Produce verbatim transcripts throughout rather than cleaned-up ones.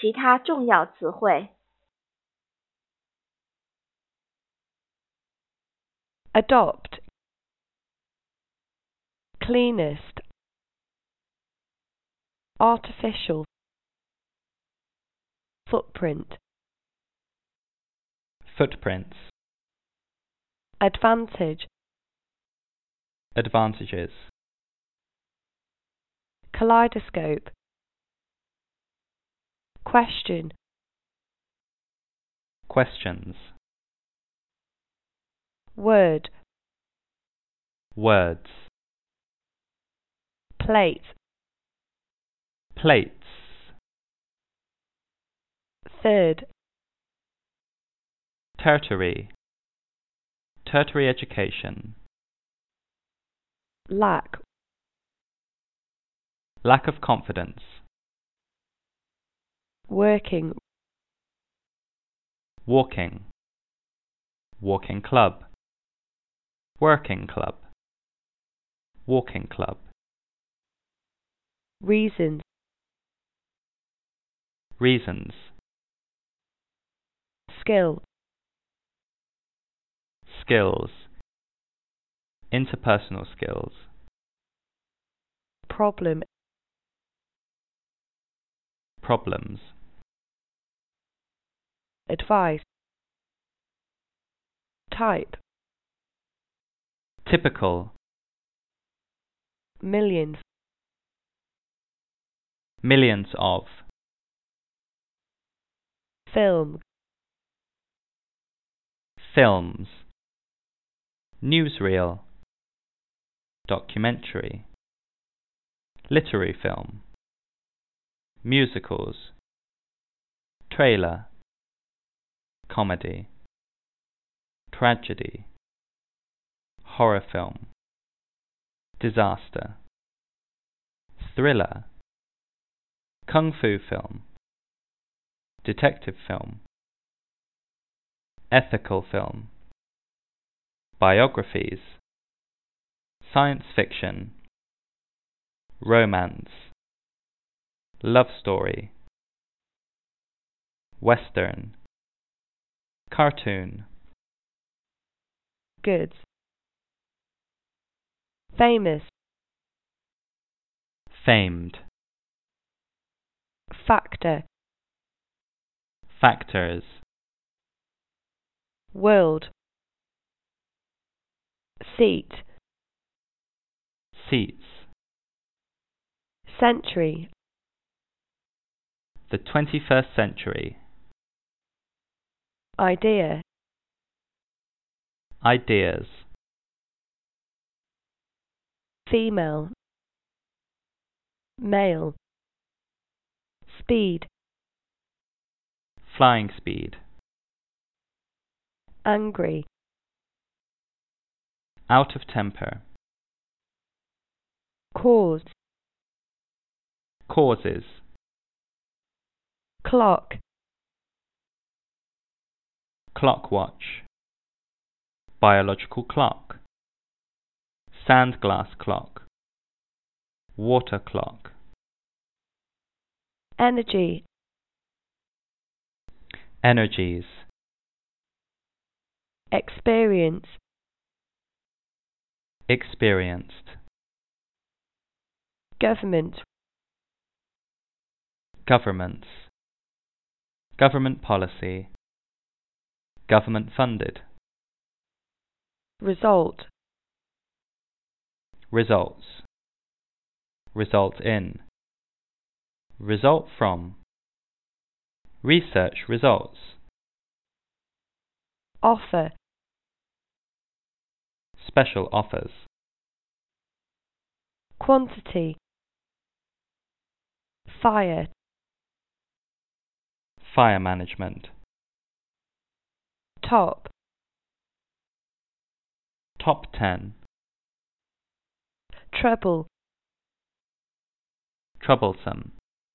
其他重要词汇 adopt, cleanest, artificial, footprint, footprints, advantage, advantages, kaleidoscope, question, questions, word, words, plate, plates, third, tertiary, tertiary education, lack, lack of confidence, working, walking, walking club, working club, walking club, reasons, reasons, skill, skills, interpersonal skills, problem, problems, advice, type, typical, millions, millions of, film, films, newsreel, documentary, literary film, musicals, trailer, comedy, tragedy, horror film, disaster, thriller, kung fu film, detective film, ethical film, biographies, science fiction, romance, love story, western, cartoon, goods, famous, famed, factor, factors, world, seat, seats, century, the twenty-first century, idea, ideas, female, male, speed, flying speed, angry, out of temper, cause, causes, clock, clock watch, biological clock, sand glass clock, water clock, energy, energies, experience, experienced, government, governments, government policy, government funded, result, results, result in, result from, research results, offer, special offers, quantity, fire, fire management, top, top ten, trouble, troublesome,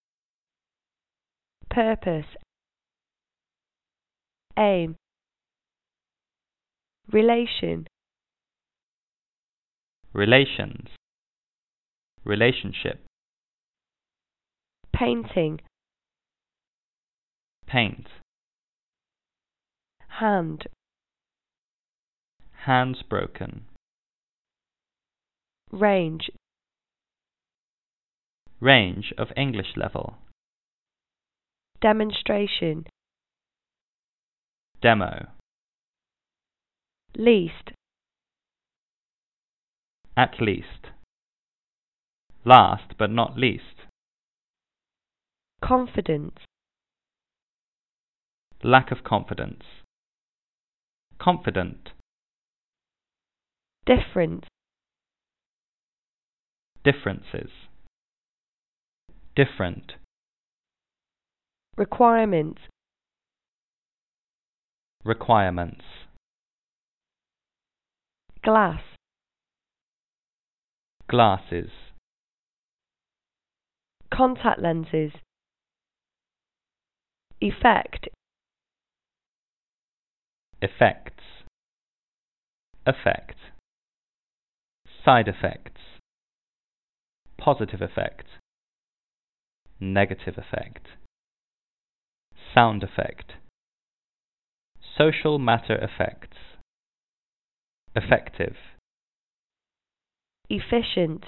purpose, aim, relation, relations, relationship, painting, paint, hand, hands broken, range, range of English level, demonstration, demo, least, at least, last but not least, confidence, lack of confidence, confident, difference, differences, different, requirements, requirements, glass, glasses, contact lenses, effect, effects, effect, side effects, positive effect, negative effect, sound effect, social matter effects, effective, efficient,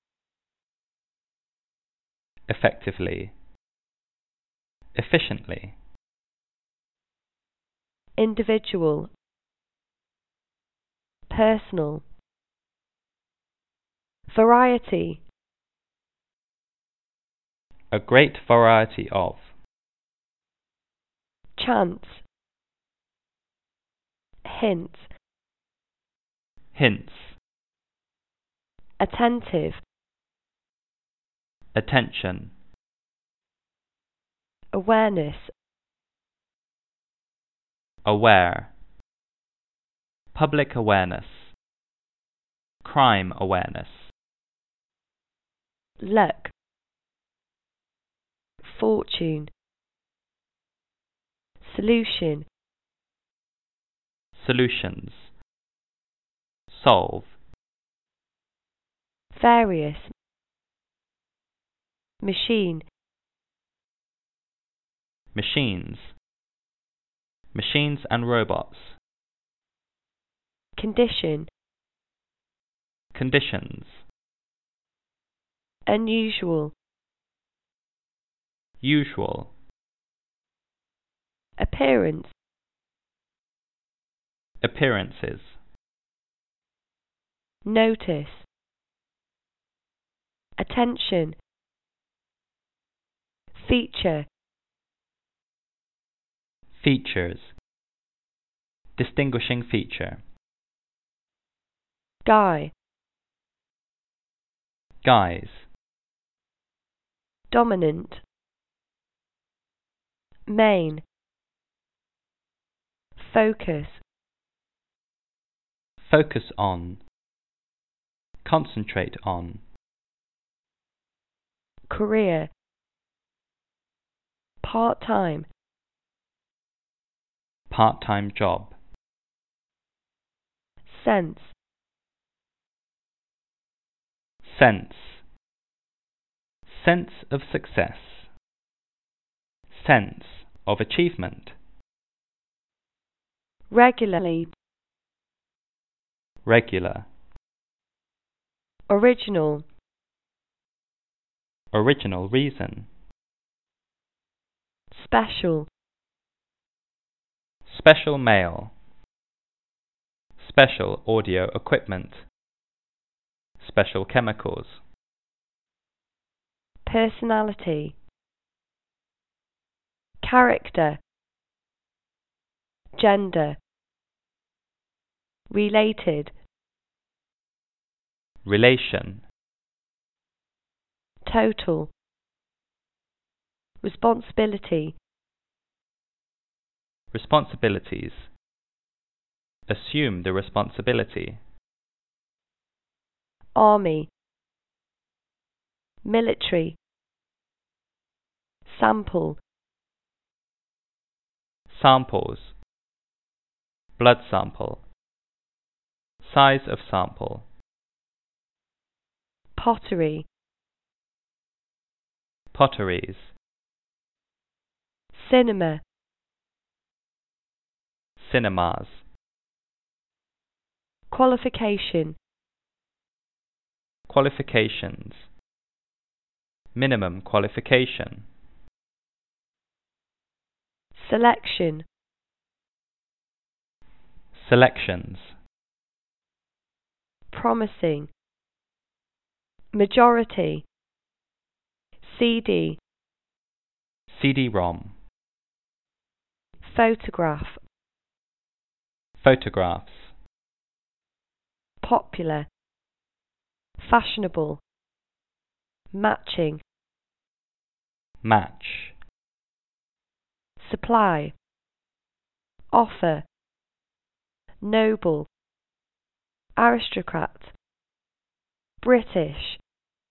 effectively, efficiently, individual, personal, variety, a great variety of, chance, hint, hints, attentive, attention, awareness, aware, public awareness, crime awareness, luck, fortune, solution, solutions, solve, various, machine, machines, machines and robots, condition, conditions, unusual, usual, appearance, appearances, notice, attention, feature, features, distinguishing feature, guy, guise, dominant, main, focus, focus on, concentrate on, career, part-time, part-time job, sense, sense, sense of success, sense of achievement, regularly, regular, original, original reason, special, special mail, special audio equipment, special chemicals, personality, character, gender, related, relation, total, responsibility, responsibilities, assume the responsibility, army, military, sample, samples, blood sample, size of sample, pottery, potteries, cinema, cinemas. Qualification. Qualifications. Minimum qualification. Selection. Selections. Promising. Majority. C D. C D ROM. Photograph. Photographs. Popular. Fashionable. Matching. Match. Supply. Offer. Noble. Aristocrat. British.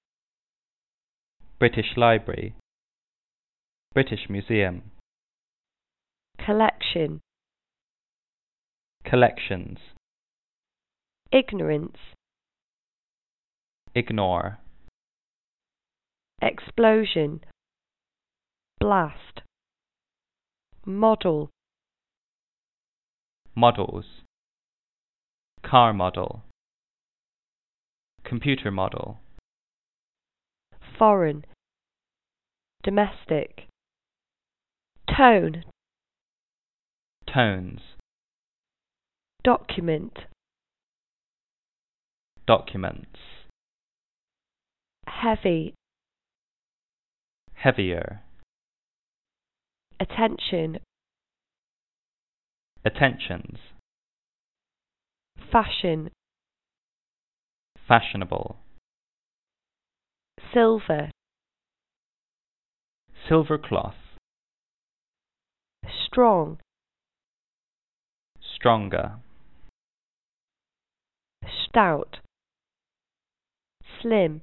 British Library. British Museum. Collection. Collections. Ignorance. Ignore. Explosion. Blast. Model. Models. Car model. Computer model. Foreign. Domestic. Tone. Tones. Document. Documents. Heavy. Heavier. Attention. Attentions. Fashion. Fashionable. Silver. Silver cloth. Strong. Stronger. Stout. Slim.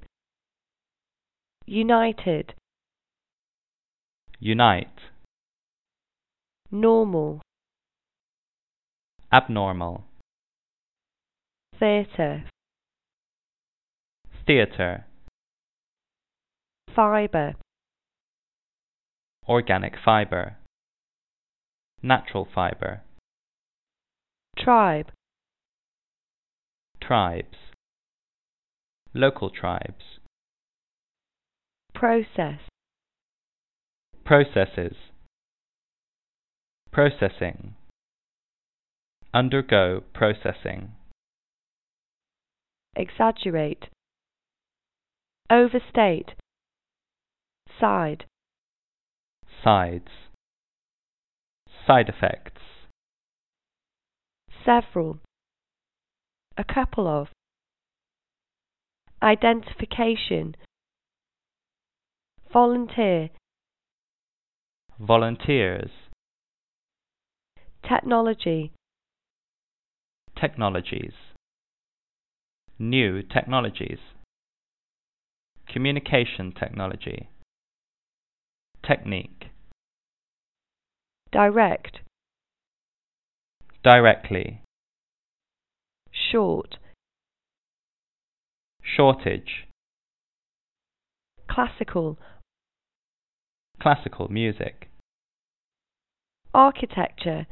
United. Unite. Normal. Abnormal. Theatre. Theatre. Fibre. Organic fibre. Natural fibre. Tribe. Tribes. Local tribes. Process. Processes. Processing. Undergo processing. Exaggerate. Overstate. Side. Sides. Side effects. Several. A couple of. Identification. Volunteer. Volunteers. Technology. Technologies. New technologies. Communication technology. Technique. Direct. Directly. Short. Shortage. Classical. Classical music. Architecture.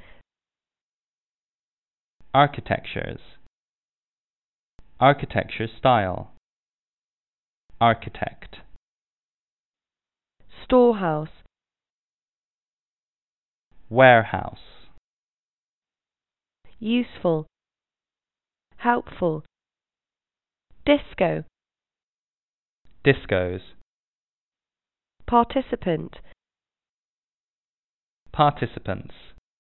Architectures. Architecture style. Architect. Storehouse. Warehouse. Useful. Helpful. Disco. Discos. Participant. Participants.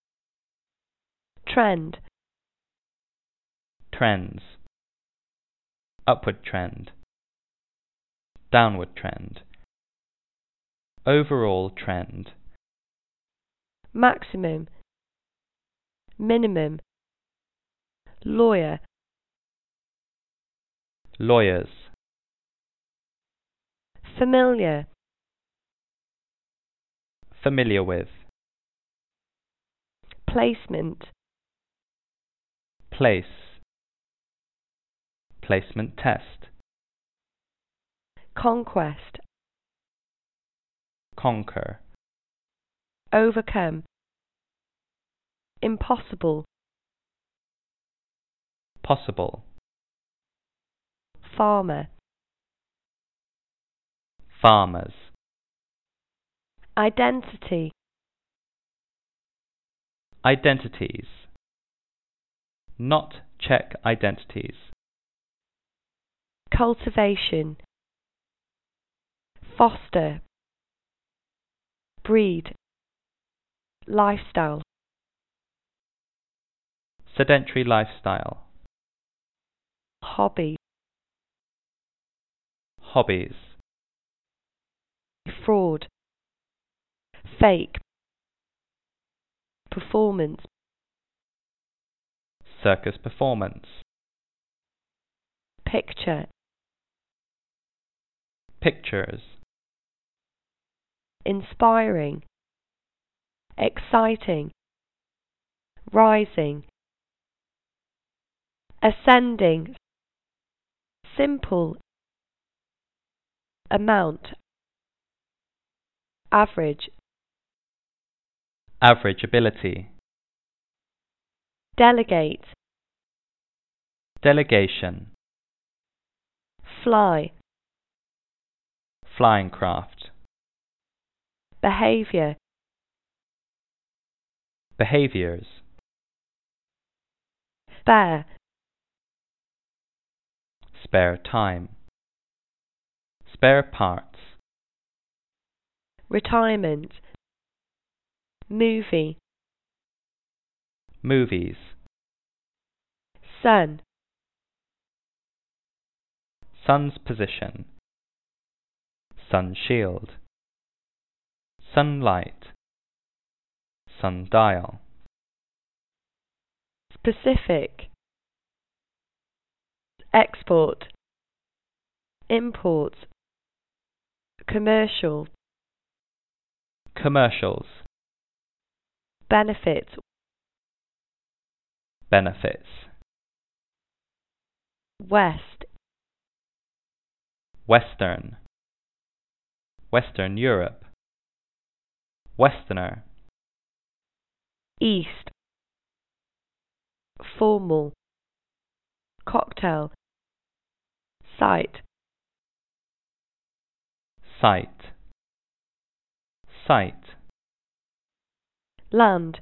Trend. Trends. Upward trend. Downward trend. Overall trend. Maximum. Minimum. Lawyer. Lawyers. Familiar. Familiar with. Placement. Place. Placement test. Conquest. Conquer. Overcome. Impossible. possible, farmer, farmers, identity, identities, not check identities, cultivation, foster, breed, lifestyle, sedentary lifestyle, hobby, hobbies, fraud, fake, performance, circus performance, picture, pictures, inspiring, exciting, rising, ascending, simple, amount, average, average ability, delegate, delegation, fly, flying craft, behavior, behaviors, spare, spare time, spare parts, retirement, movie, movies, sun, sun's position, sun shield, sunlight, sundial, specific, export, import, commercial, commercials, benefit, benefits, west, western, Western Europe, westerner, east, formal, cocktail, site, site, site, land,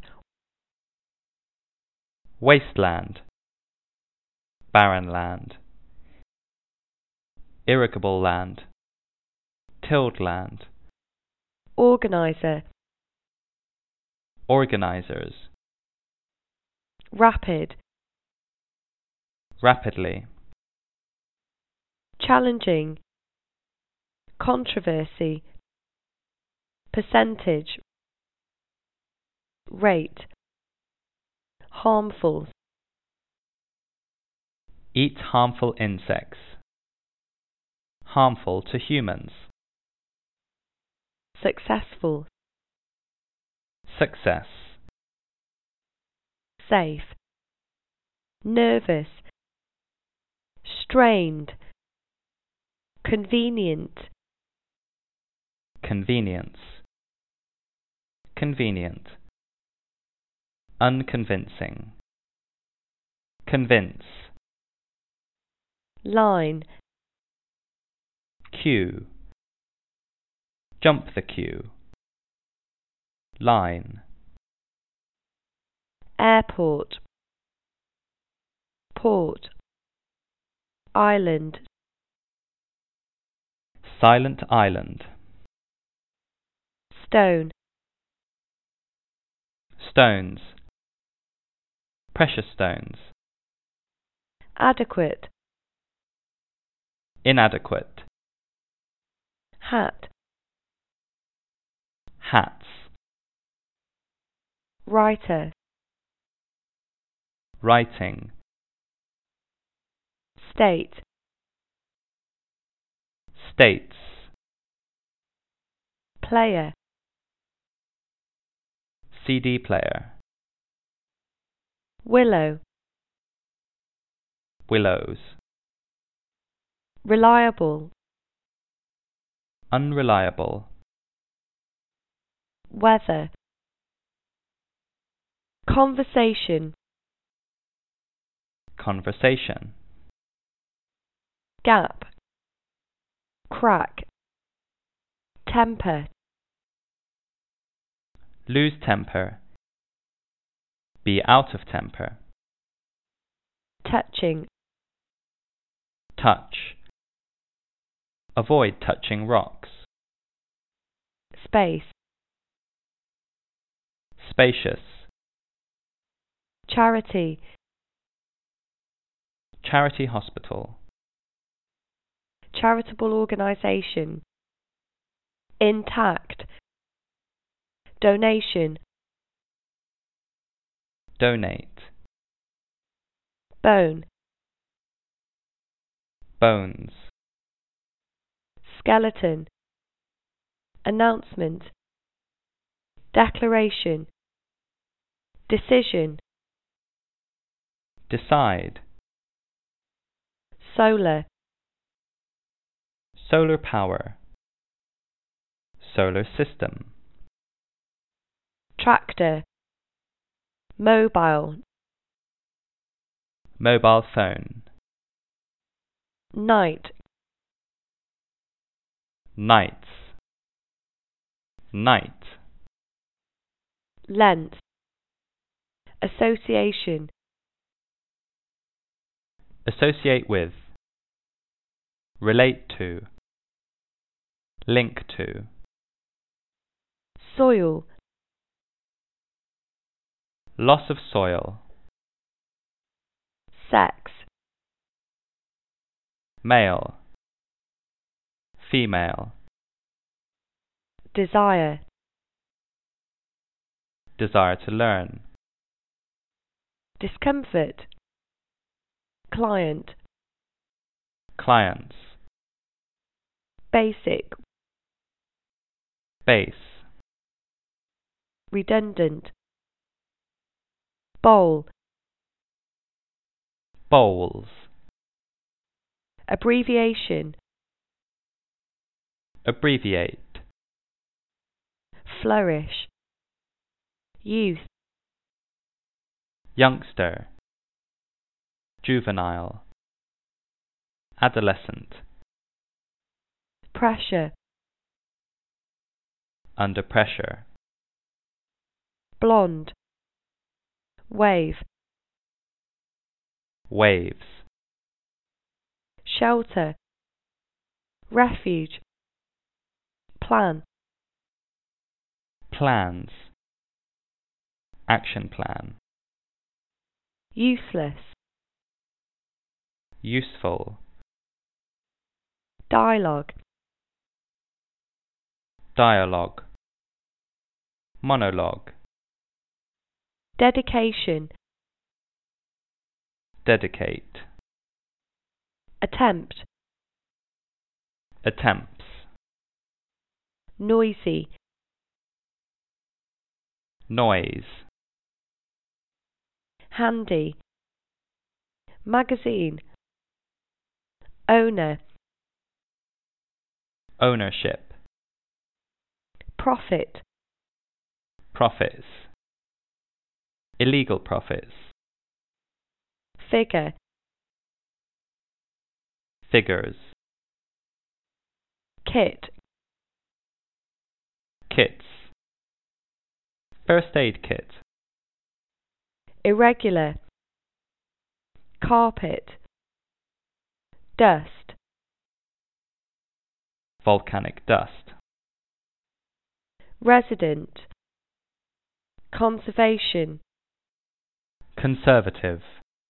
wasteland, barren land, irrigable land, tilled land, organizer, organizers, rapid, rapidly, challenging, controversy, percentage, rate, harmful, eat harmful insects, harmful to humans, successful, success, safe, nervous, strained, convenient, convenience, convenient, unconvincing, convince, line, queue, jump the queue, line, airport, port, island, silent island, stone, stones, precious stones, adequate, inadequate, hat, hats, writer, writing, state, states, player, C D player, willow, willows, reliable, unreliable, weather, conversation, conversation. Gap. Crack. Temper. Lose temper. Be out of temper. Touching. Touch. Avoid touching rocks. Space. Spacious. Charity. Charity hospital. Charitable organisation. Intact. Donation. Donate. Bone. Bones. Skeleton. Announcement. Declaration. Decision. Decide. Solar. Solar power. Solar system. Tractor. Mobile. Mobile phone. Night. Nights. Night. Length. Association. Associate with. Relate to. Link to. Soil. Loss of soil. Sex. Male. Female. Desire. Desire to learn. Discomfort. Client. Clients. Basic. Base. Redundant. Bowl. Bowls. Abbreviation. Abbreviate. Flourish. Youth. Youngster. Juvenile. Adolescent. Pressure. Under pressure. Blonde. Wave. Waves. Shelter. Refuge. Plan. Plans. Action plan. Useless. Useful. Dialogue. Dialogue. Monologue. Dedication. Dedicate. Attempt. Attempts. Noisy. Noise. Handy. Magazine. Owner. Ownership. Profit. Profits. Illegal profits. Figure. Figures. Kit. Kits. First aid kit. Irregular. Carpet. Dust. Volcanic dust. Resident. Conservation. Conservative.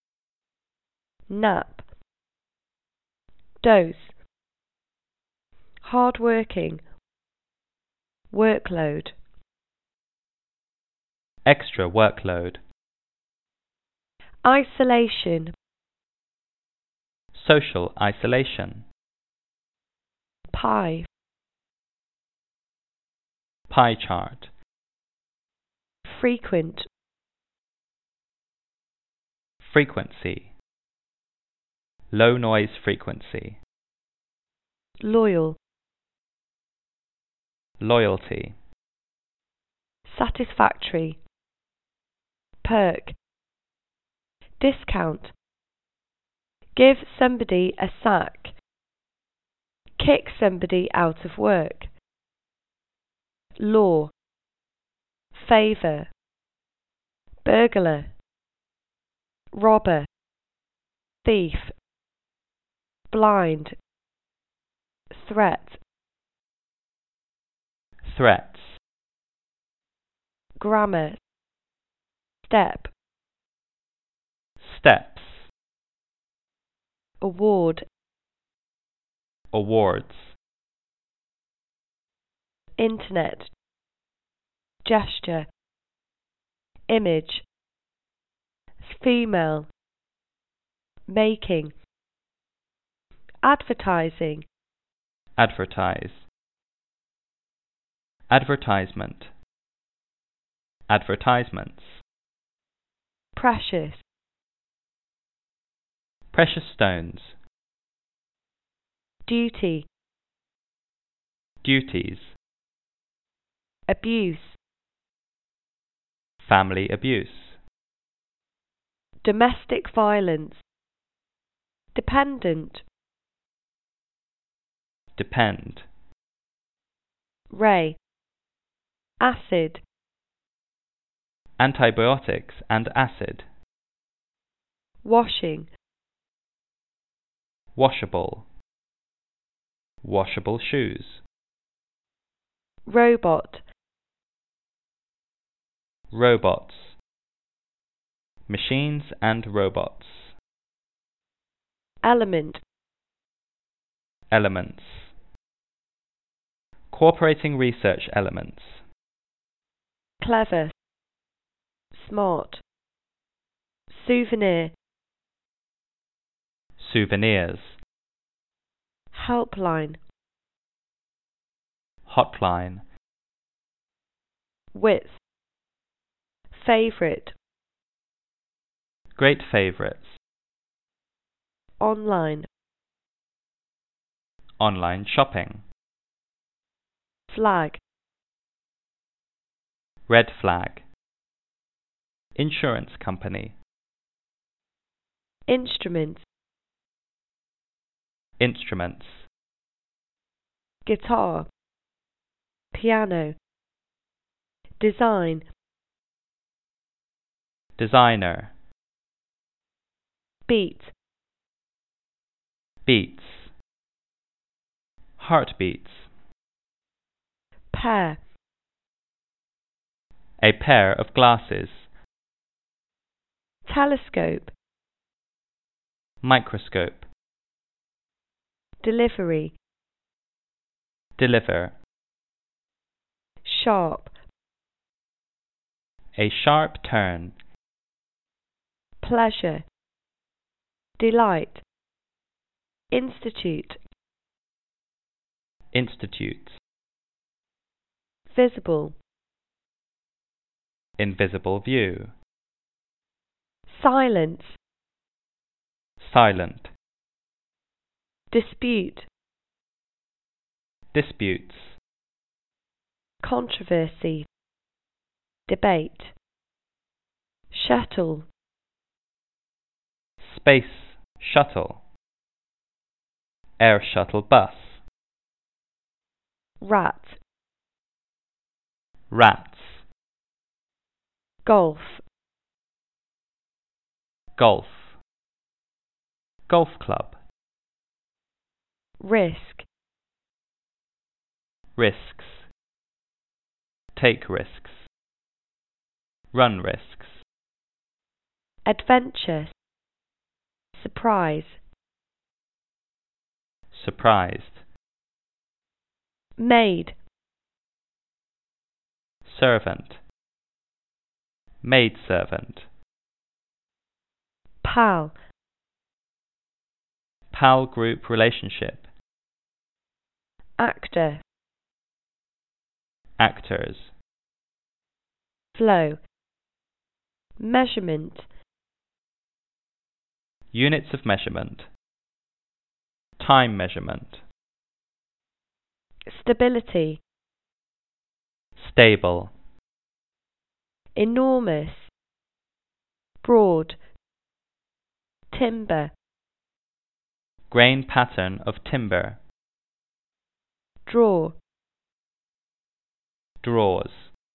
Nap. Dose. Hard-working. Workload. Extra workload. Isolation. Social isolation. Pie. Pie chart. Frequent. Frequency. Low noise frequency. Loyal. Loyalty. Satisfactory. Perk. Discount. Give somebody a sack. Kick somebody out of work. Law. Favour. Burglar. Robber. Thief. Blind. Threat. Threats. Grammar. Step. Steps. Award. Awards. Internet. Gesture. Image. Female. Making. Advertising. Advertise. Advertisement. Advertisements. Precious. Precious stones. Duty. Duties. Abuse. Family abuse. Domestic violence. Dependent. Depend. Ray. Acid. Antibiotics and acid. Washing. Washable. Washable shoes. Robot. Robots. Machines and robots. Element. Elements. Cooperating research elements. Clever. Smart. Souvenir. Souvenirs. Helpline. Hotline. Width. Favorite. Great favorites. Online. Online shopping. Flag. Red flag. Insurance company. Instruments. Instruments. Guitar. Piano. Design. Designer. Beat. Beats. Heartbeats. Pair. A pair of glasses. Telescope. Microscope. Delivery. Deliver. Sharp. A sharp turn. Pleasure. Delight. Institute. Institute. Visible. Invisible view. Silence. Silent. Dispute. Disputes. Controversy. Debate. Shuttle. Space shuttle. Air shuttle bus. Rat. Rats. Golf. Golf. Golf club. Risk. Risks. Take risks. Run risks. Adventure. Surprise. Surprised. Maid. Servant. Maidservant. Pal. Pal group relationship. Actor. Actors. Flow. Measurement. Units of measurement. Time measurement. Stability. Stable. Enormous. Broad. Timber. Grain pattern of timber. Draw. Drawers.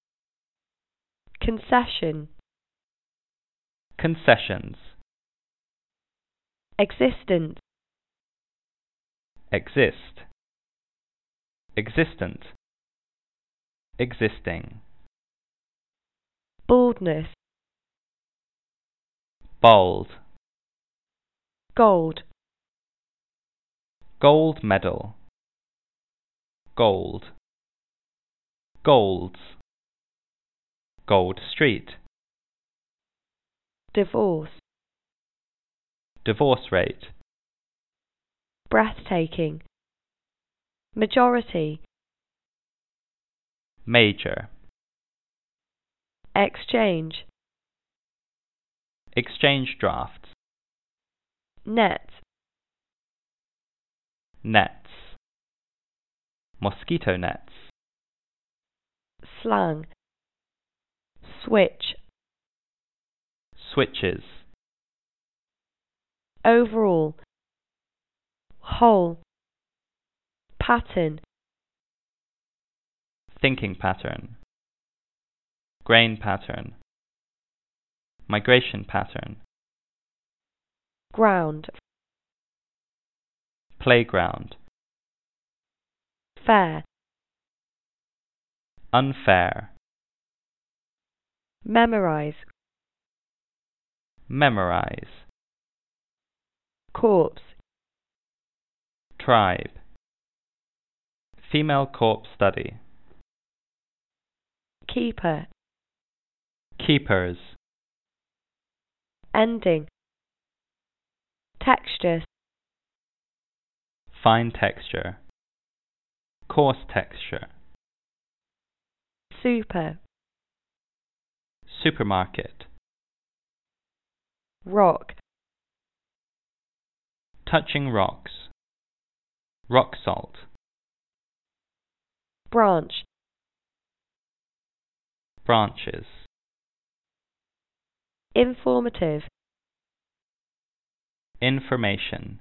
Concession. Concessions. Existent. Exist. Existent. Existing. Baldness. Bald. Gold. Gold medal. Gold. Golds. Gold Street. Divorce. Divorce rate. Breathtaking. Majority. Major. Exchange. Exchange drafts. Net. Nets. Mosquito nets. Slang. Switch. Switches. Overall. Whole. Pattern. Thinking pattern. Grain pattern. Migration pattern. Ground. Playground. Fair. Unfair. Memorize. Memorize. Corpse. Tribe. Female corpse study. Keeper. Keepers. Ending. Texture. Fine texture. Coarse texture. Super. Supermarket. Rock. Touching rocks. Rock salt. Branch. Branches. Informative. Information.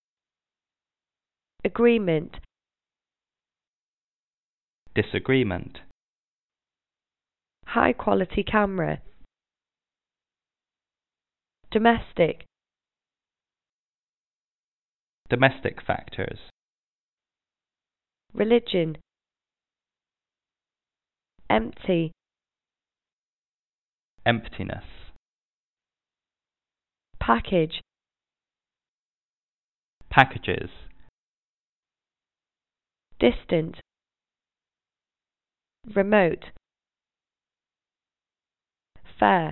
Agreement. Disagreement. High quality camera. Domestic. Domestic factors. Religion. Empty. Emptiness. Package. Packages. Distant. Remote. Fair.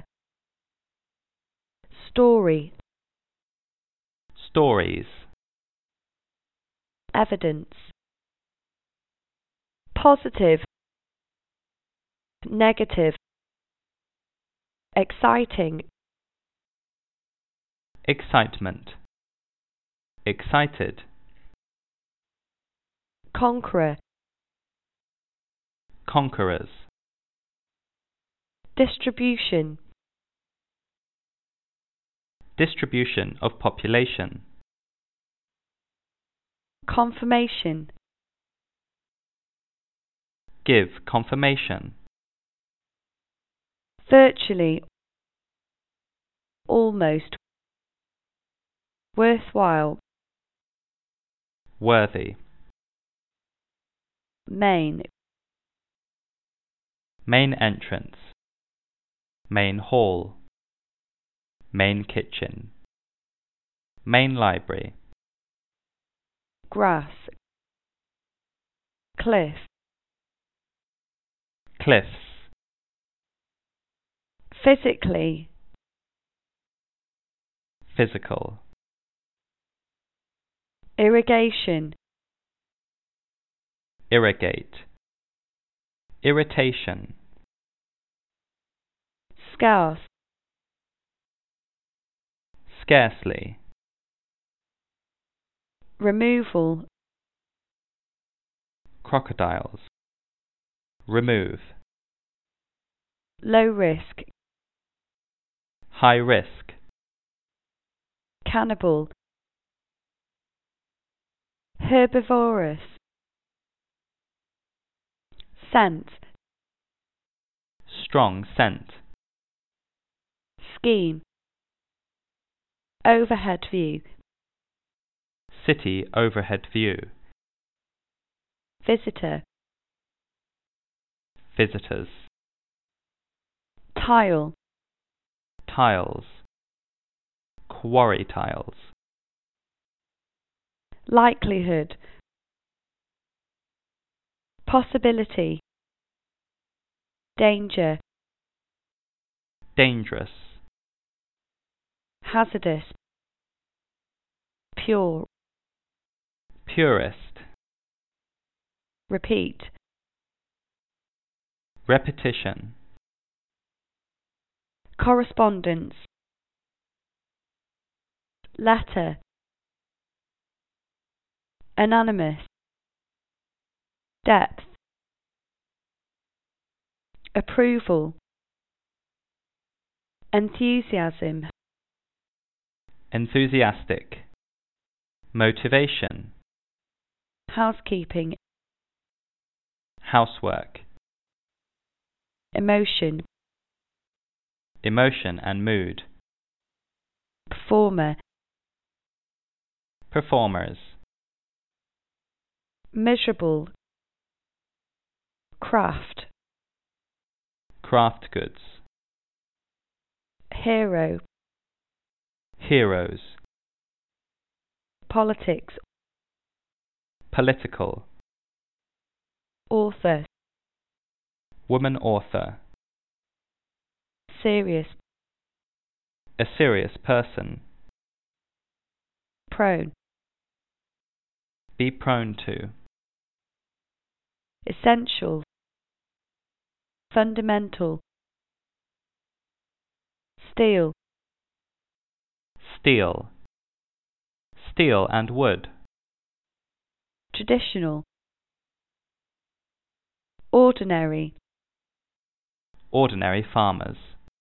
Story. Stories. Evidence. Positive. Negative. Exciting. Excitement. Excited. Conqueror. Conquerors. Distribution. Distribution of population. Confirmation. Give confirmation. Virtually. Almost. Worthwhile. Worthy. Main. Main entrance. Main hall. Main kitchen. Main library. Grass. Cliff. Cliffs. Physically. Physical. Irrigation. Irrigate. Irritation. Scarce. Scarcely. Removal. Crocodiles. Remove. Low risk. High risk. Cannibal. herbivorous. Scent. Strong scent. Scheme. Overhead view. City overhead view. Visitor. Visitors. Tile. Tiles. Quarry tiles. Likelihood. Possibility. Danger. Dangerous. Hazardous. Pure. Purist. Repeat. Repetition. Correspondence. Letter. Anonymous. Depth. Approval. Enthusiasm. Enthusiastic. Motivation. Housekeeping. Housework. Emotion. Emotion and mood. Performer. Performers. Miserable. Craft. Craft goods. Hero. Heroes. Politics. Political. Author. Woman author. Serious. A serious person. Prone. Be prone to. Essential. Fundamental. Steel. Steel. Steel and wood. Traditional. Ordinary. Ordinary farmers.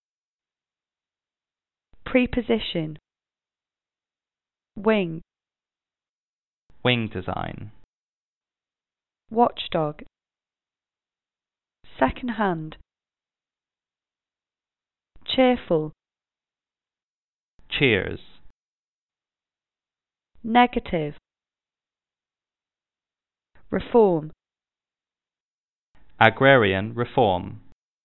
Preposition. Wing. Wing design. Watchdog. Second hand. Cheerful. Cheers. Negative. Reform. Agrarian reform.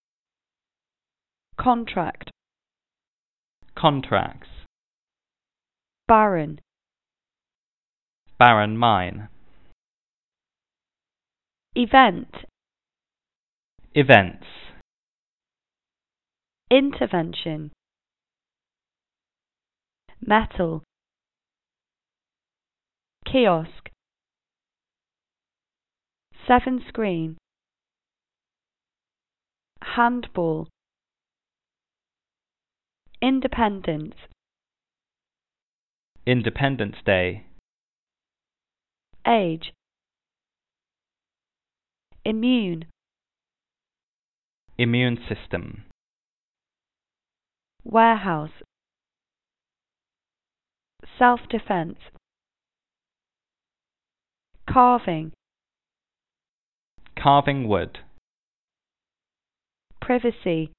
Contract. Contracts. Barren. Barren mine. Event. Events. Intervention. Metal. Kiosk. Seven screen. Handball. Independence. Independence Day. Age. Immune. Immune system. Warehouse. Self-defense. Carving. Carving wood. Privacy.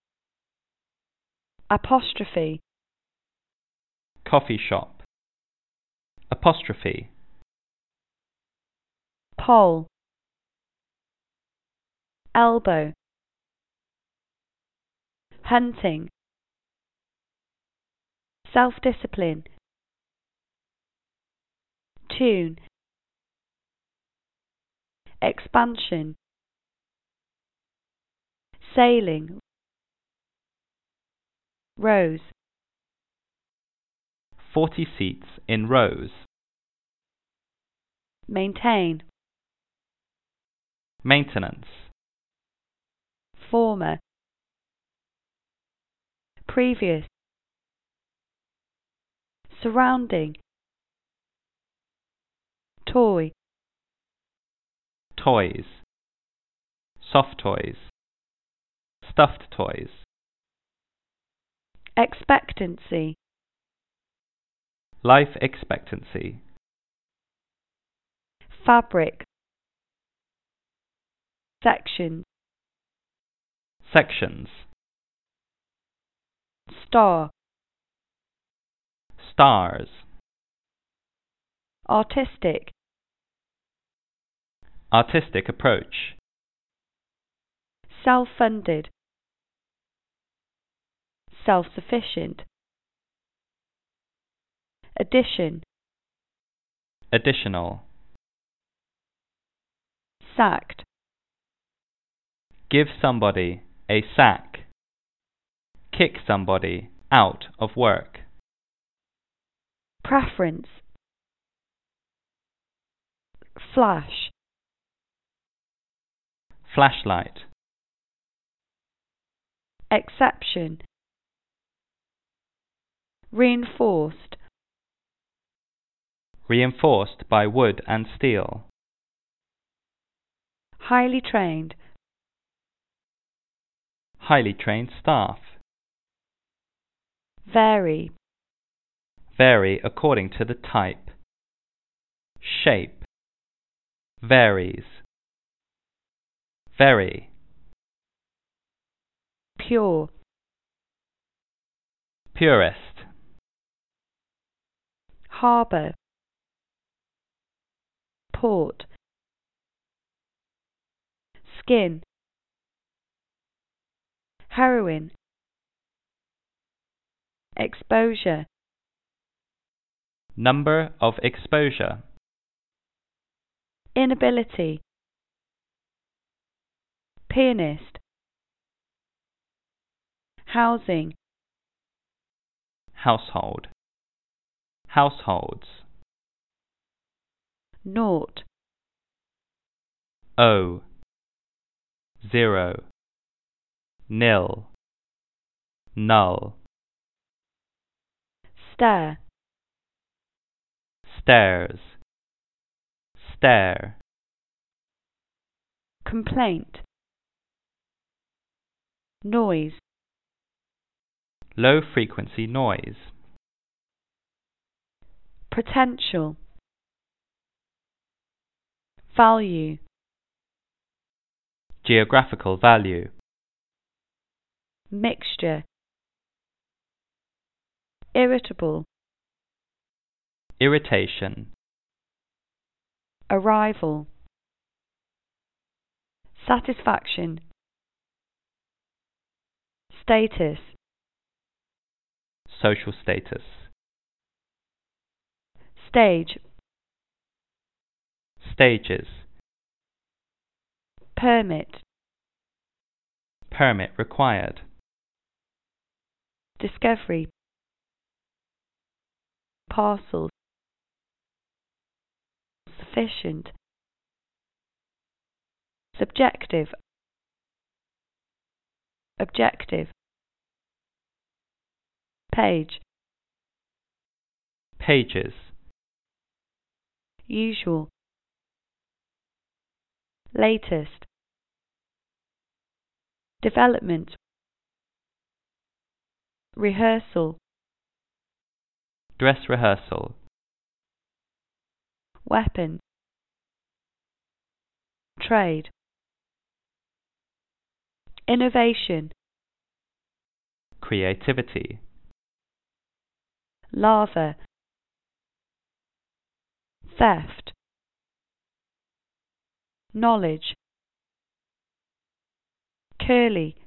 Apostrophe. Coffee shop. Apostrophe. Pole. Elbow. Hunting. Self-discipline. Tune. Expansion. Sailing. Rows. Forty seats in rows. Maintain. Maintenance. Former. Previous. Surrounding. Toy. Toys. Soft toys. Stuffed toys. Expectancy. Life expectancy. fabric, section, sections, star, stars, artistic, artistic approach, self-funded, self-sufficient, addition, additional, sacked, give somebody a sack, kick somebody out of work, preference, flash, flashlight, exception, reinforced, reinforced by wood and steel, highly trained, highly trained staff, vary, vary according to the type, shape, varies, very, pure, purest, harbour, port, skin, heroin, exposure, number of exposure, inability, pianist, housing, household, households, naught, O, zero, nil, null, stare, stairs, stare, complaint, noise, low frequency noise, potential, value, geographical value, mixture, irritable, irritation, arrival, satisfaction, status, social status, stage, stages, permit, permit required, discovery, parcels, sufficient, subjective, objective, page, pages, usual, latest, development, rehearsal, dress rehearsal, weapon, trade, innovation, creativity, lava, theft, knowledge, curly,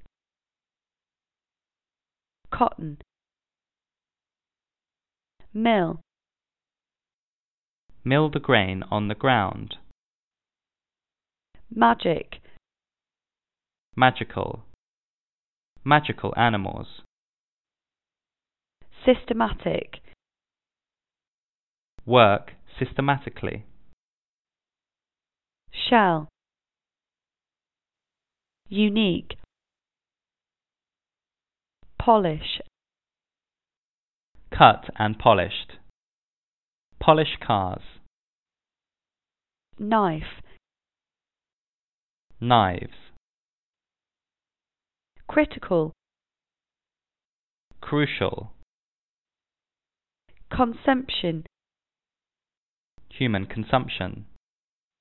cotton, mill, mill the grain on the ground, magic, magical, magical animals, systematic, work systematically, shell, unique, polish, cut and polished, polish cars, knife, knives, critical, crucial, consumption, human consumption,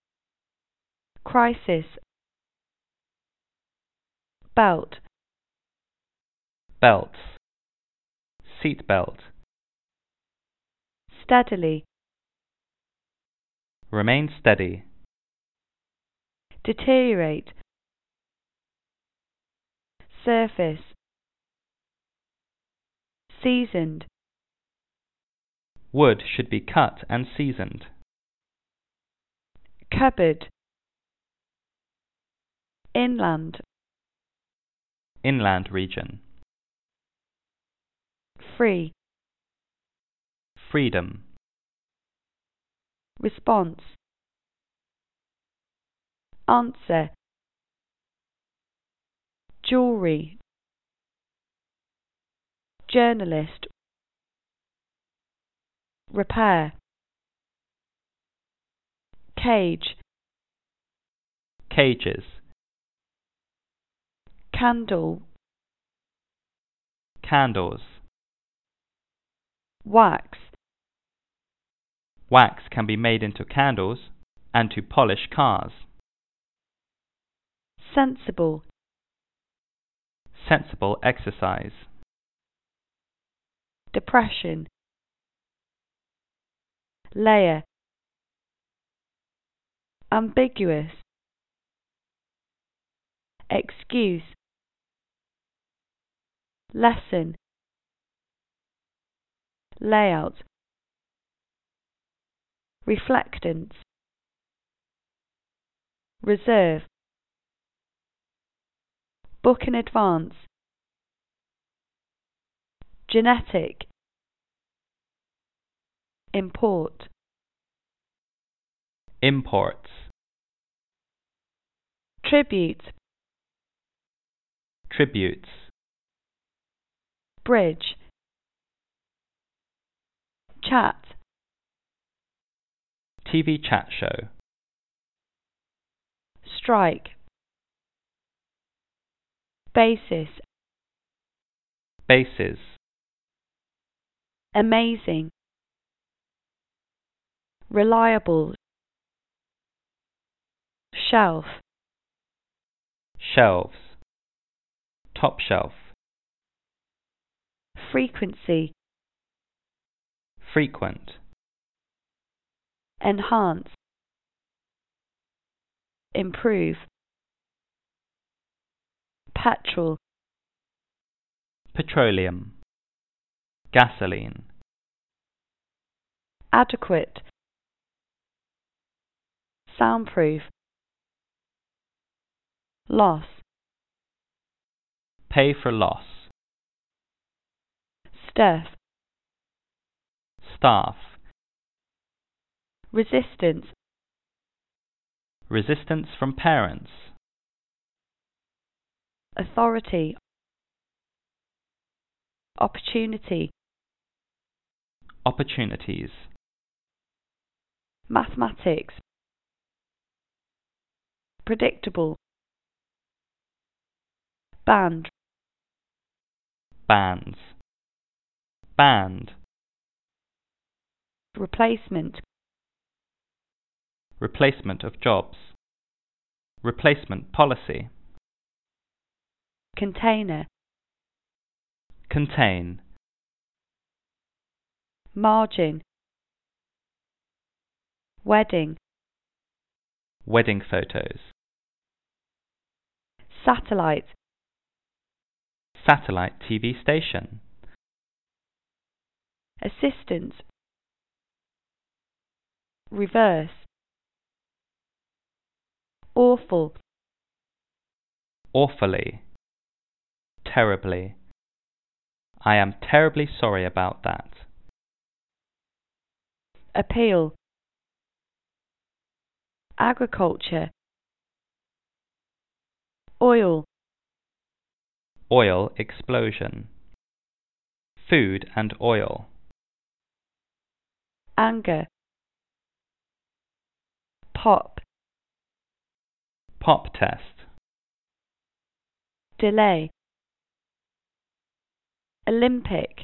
crisis, belt, belts, seat belt, steadily, remain steady, deteriorate, surface, seasoned, wood should be cut and seasoned, cupboard, inland, inland region, free, freedom, response, answer, jewelry, journalist, repair, cage, cages, candle, candles, wax, wax can be made into candles and to polish cars, sensible, sensible exercise, depression, layer, ambiguous, excuse, lesson, layout, reflectance, reserve, book in advance, genetic, import, imports, tribute, tributes, bridge, chat, T V chat show, strike, basis, bases, amazing, reliable, shelf, shelves, top shelf, frequency, frequent, enhance, improve, petrol, petroleum, gasoline, adequate, soundproof, loss, pay for loss, stuff, staff, resistance, resistance from parents, authority, opportunity, opportunities, mathematics, predictable, band, bands, band, replacement, replacement of jobs, replacement policy, container, contain, margin, wedding, wedding photos, satellite, satellite T V station, assistance, reverse, awful, awfully, terribly. I am terribly sorry about that. appeal, agriculture, oil, Oil explosion, food and oil, anger, pop, pop test, delay, Olympic,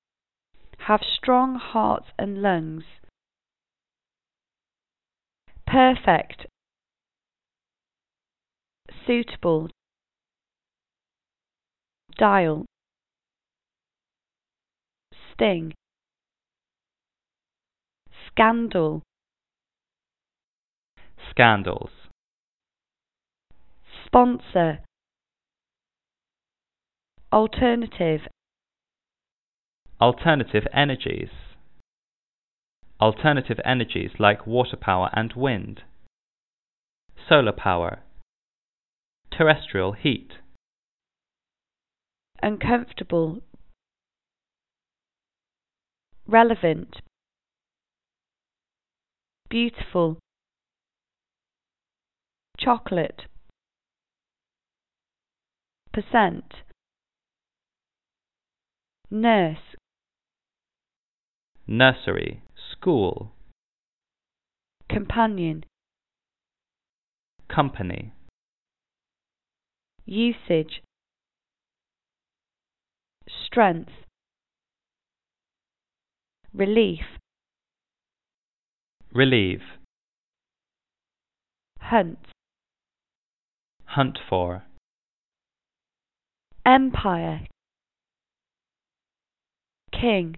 have strong heart and lungs, perfect, suitable, dial, sting, scandal, scandals, sponsor, alternative, alternative energies, alternative energies like water power and wind, solar power, terrestrial heat, uncomfortable, relevant, beautiful, chocolate, percent, nurse, nursery, school, companion, company, usage, strength, relief, relieve, hunt, hunt for, empire, king,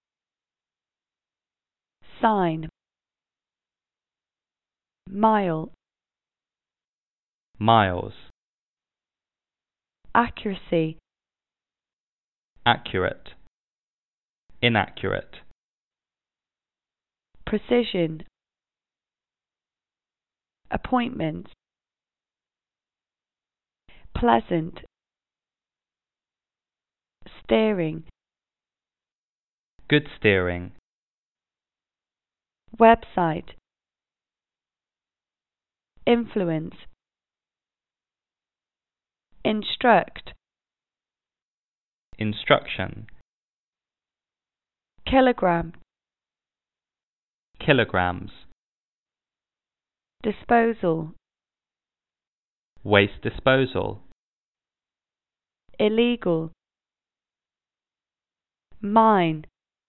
sign, mile, miles, accuracy, accurate, inaccurate, precision, appointment, pleasant, steering, good steering, website, influence, instruct, instruction, kilogram, kilograms, disposal, waste disposal, illegal, mine,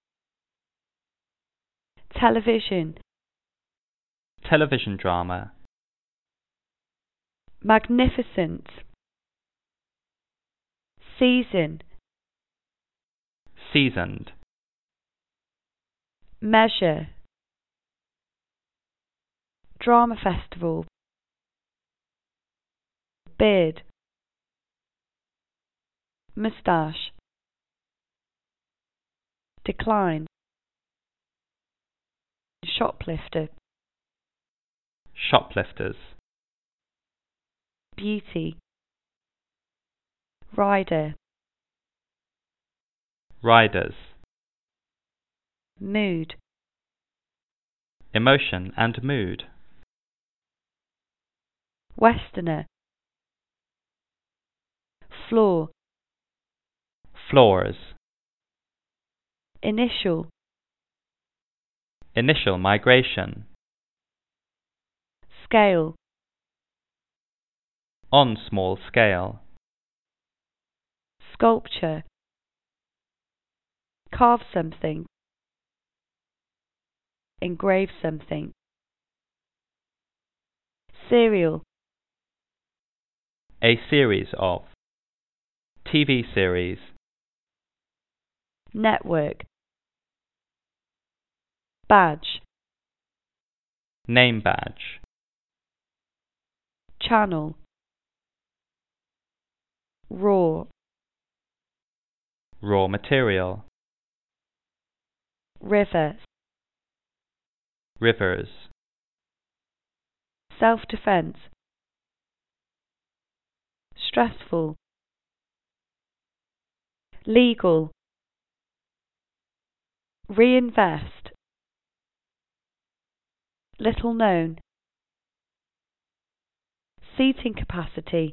television, television drama, magnificent, season, seasoned, measure, drama festival, beard, moustache, decline, shoplifter, shoplifters, beauty, rider, riders, mood, emotion and mood, westerner, floor, floors, initial, initial migration, scale, on small scale, sculpture, carve something, engrave something, serial, a series of, T V series, network, badge, name badge, channel, raw, raw material, river, rivers, self-defense, stressful, legal, reinvest, little known, seating capacity,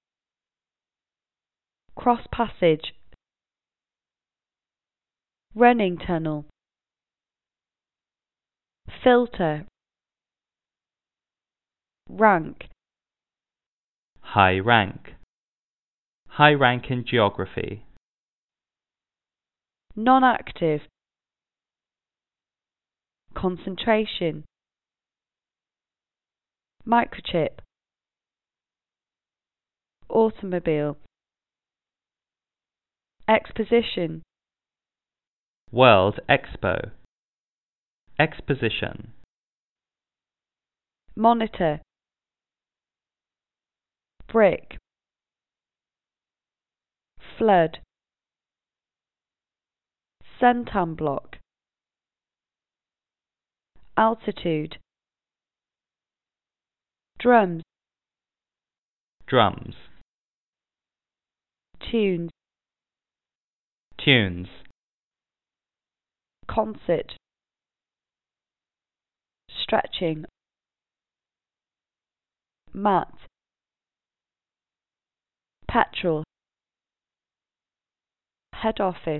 cross passage, running tunnel, filter, rank, high rank, high rank in geography, non-active, concentration, microchip, automobile, exposition, World Expo, exposition, monitor, brick, flood, centum block, altitude, drums, drums, tunes, tunes, concert, stretching, mat, petrol, head office,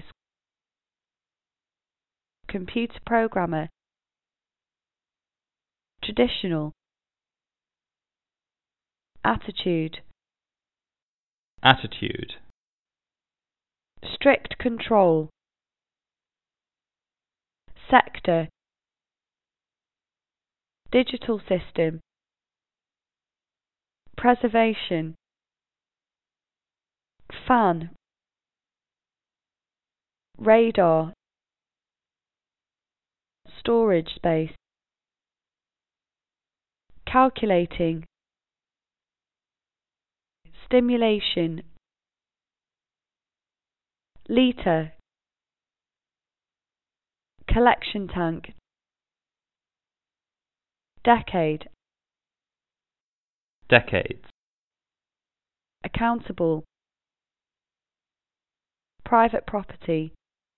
computer programmer, traditional, attitude, attitude, strict control, sector, digital system, preservation, fan, radar, storage space, calculating, stimulation, litre, collection tank, decade, decades, accountable, private property,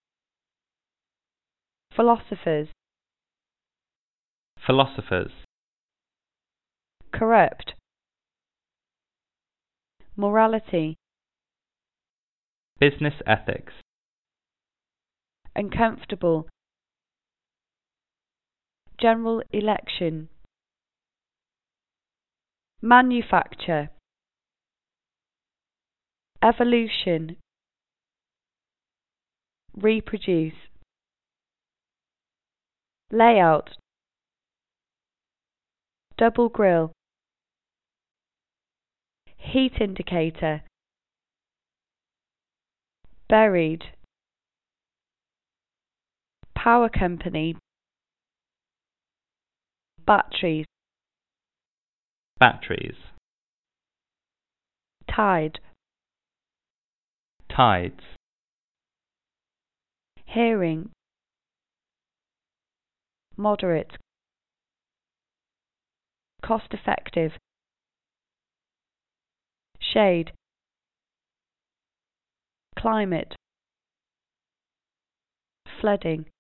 philosophers, philosophers, corrupt, morality, business ethics, uncomfortable, general election, manufacture, evolution, reproduce, layout, double grill, heat indicator, buried, power company, batteries, batteries, tide, tides, hearing, moderate, cost effective, shade, climate, flooding.